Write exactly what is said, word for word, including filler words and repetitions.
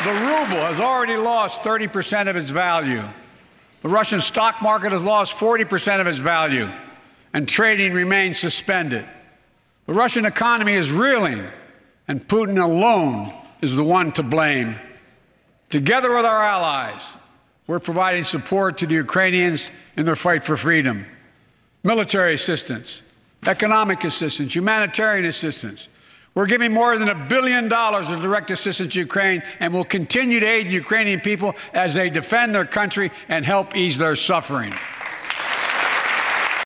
the ruble has already lost thirty percent of its value. The Russian stock market has lost forty percent of its value, and trading remains suspended. The Russian economy is reeling, and Putin alone is the one to blame. Together with our allies, we're providing support to the Ukrainians in their fight for freedom. Military assistance, economic assistance, humanitarian assistance. We're giving more than a billion dollars of direct assistance to Ukraine, and will continue to aid the Ukrainian people as they defend their country and help ease their suffering.